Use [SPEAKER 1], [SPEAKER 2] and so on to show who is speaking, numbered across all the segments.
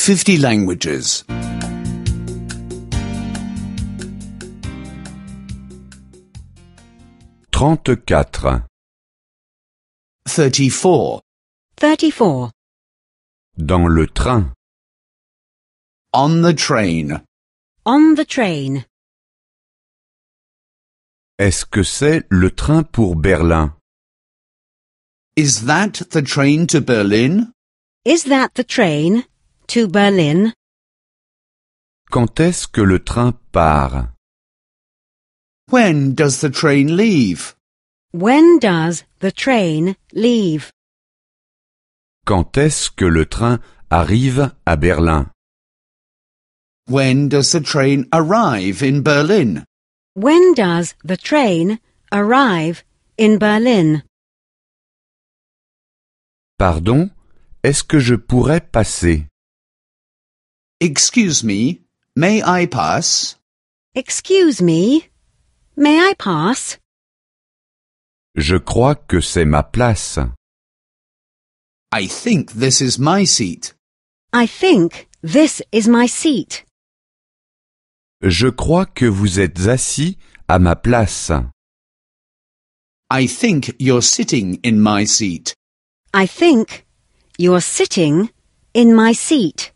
[SPEAKER 1] 50 languages.
[SPEAKER 2] 34.
[SPEAKER 1] 34.
[SPEAKER 3] 34.
[SPEAKER 2] Dans le train.
[SPEAKER 1] On the train.
[SPEAKER 3] On the train.
[SPEAKER 2] Est-ce que c'est le train pour Berlin?
[SPEAKER 1] Is that the train to Berlin?
[SPEAKER 3] Is that the train to Berlin?
[SPEAKER 2] Quand est-ce que le train part?
[SPEAKER 1] When does the train leave?
[SPEAKER 3] When does the train leave?
[SPEAKER 2] Quand est-ce que le train arrive à Berlin?
[SPEAKER 1] When does the train arrive in Berlin?
[SPEAKER 3] When does the train arrive in Berlin?
[SPEAKER 2] Pardon, est-ce que je pourrais passer?
[SPEAKER 1] Excuse me, may I pass?
[SPEAKER 3] Excuse me, may I pass?
[SPEAKER 2] Je crois que c'est ma place.
[SPEAKER 1] I think this is my seat.
[SPEAKER 3] I think this is my seat.
[SPEAKER 2] Je crois que vous êtes assis à ma place.
[SPEAKER 1] I think you're sitting in my seat.
[SPEAKER 3] I think you're sitting in my seat.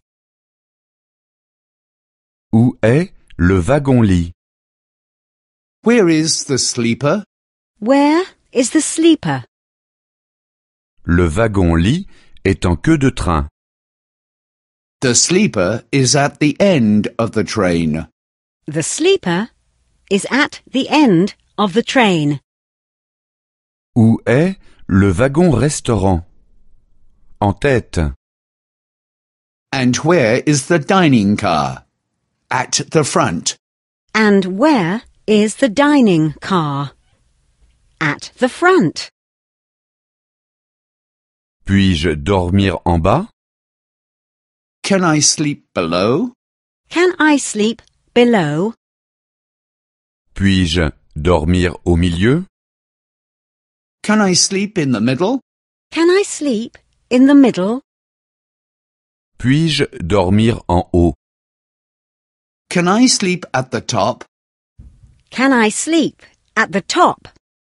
[SPEAKER 2] Où est le wagon-lit?
[SPEAKER 1] Where is the sleeper?
[SPEAKER 3] Where is the sleeper?
[SPEAKER 2] Le wagon-lit est en queue de train.
[SPEAKER 1] The sleeper is at the end of the train.
[SPEAKER 3] The sleeper is at the end of the train.
[SPEAKER 2] Où est le wagon-restaurant? En tête.
[SPEAKER 1] And where is the dining car? At the front.
[SPEAKER 3] And where is the dining car? At the front.
[SPEAKER 2] Puis-je dormir en bas?
[SPEAKER 1] Can I sleep below?
[SPEAKER 3] Can I sleep below?
[SPEAKER 2] Puis-je dormir au milieu?
[SPEAKER 1] Can I sleep in the middle?
[SPEAKER 3] Can I sleep in the middle?
[SPEAKER 2] Puis-je dormir en haut?
[SPEAKER 1] Can I sleep at the top?
[SPEAKER 3] Can I sleep at the top?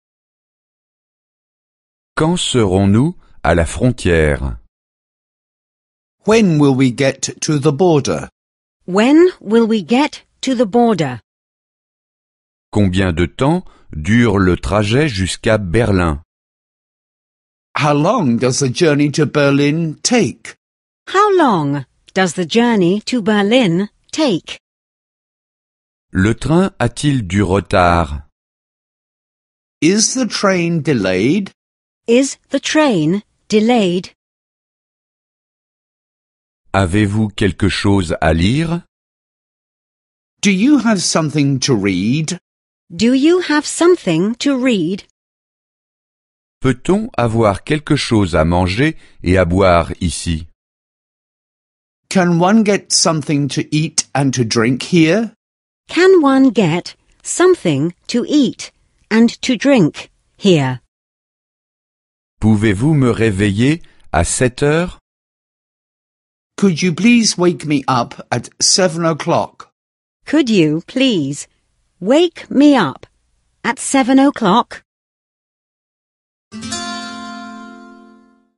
[SPEAKER 2] Quand serons-nous à la frontière?
[SPEAKER 1] When will we get to the border?
[SPEAKER 3] When will we get to the border?
[SPEAKER 2] Combien de temps dure le trajet jusqu'à Berlin?
[SPEAKER 1] How long does the journey to Berlin take?
[SPEAKER 3] How long does the journey to Berlin take?
[SPEAKER 2] Le train a-t-il du retard?
[SPEAKER 1] Is the train delayed?
[SPEAKER 3] Is the train delayed?
[SPEAKER 2] Avez-vous quelque chose à lire?
[SPEAKER 1] Do you have something to read?
[SPEAKER 3] Do you have something to read?
[SPEAKER 2] Peut-on avoir quelque chose à manger et à boire ici?
[SPEAKER 1] Can one get something to eat and to drink here?
[SPEAKER 3] Can one get something to eat and to drink here?
[SPEAKER 2] Pouvez-vous me réveiller à 7 heures?
[SPEAKER 1] Could you please wake me up at 7 o'clock?
[SPEAKER 3] Could you please wake me up at 7 o'clock?